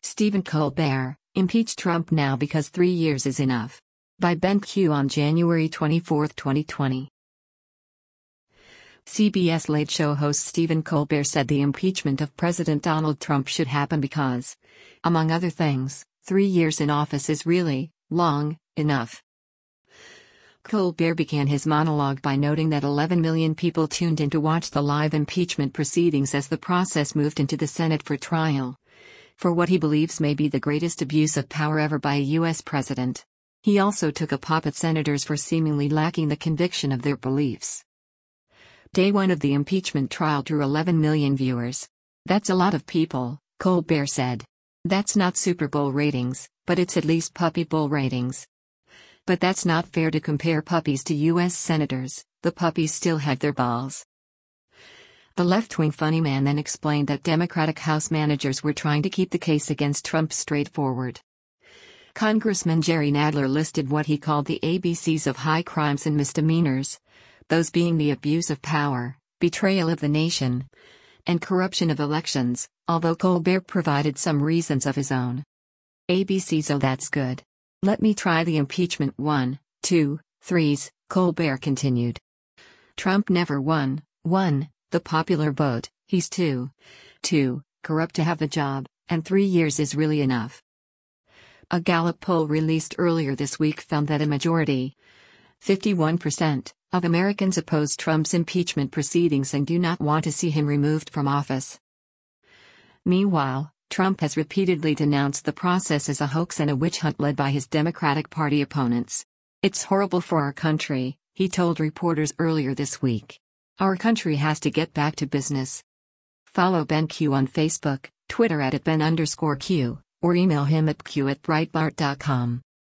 Stephen Colbert, Impeach Trump now because 3 years is enough. By Ben Q on January 24, 2020. CBS Late Show host Stephen Colbert said the impeachment of President Donald Trump should happen because, among other things, 3 years in office is really long enough. Colbert began his monologue by noting that 11 million people tuned in to watch the live impeachment proceedings as the process moved into the Senate for trial, for what he believes may be the greatest abuse of power ever by a U.S. president. He also took a pop at senators for seemingly lacking the conviction of their beliefs. Day one of the impeachment trial drew 11 million viewers. That's a lot of people, Colbert said. That's not Super Bowl ratings, but it's at least Puppy Bowl ratings. But that's not fair to compare puppies to U.S. senators, the puppies still have their balls. The left-wing funny man then explained that Democratic House managers were trying to keep the case against Trump straightforward. Congressman Jerry Nadler listed what he called the ABCs of high crimes and misdemeanors, those being the abuse of power, betrayal of the nation, and corruption of elections, although Colbert provided some reasons of his own. ABCs, oh that's good. Let me try the impeachment 1, 2, 3s, Colbert continued. Trump never won the popular vote, he's too corrupt to have the job, and 3 years is really enough. A Gallup poll released earlier this week found that a majority, 51%, of Americans oppose Trump's impeachment proceedings and do not want to see him removed from office. Meanwhile, Trump has repeatedly denounced the process as a hoax and a witch hunt led by his Democratic Party opponents. It's horrible for our country, he told reporters earlier this week. Our country has to get back to business. Follow Ben Q on Facebook, Twitter @Ben_Q, or email him at q@breitbart.com.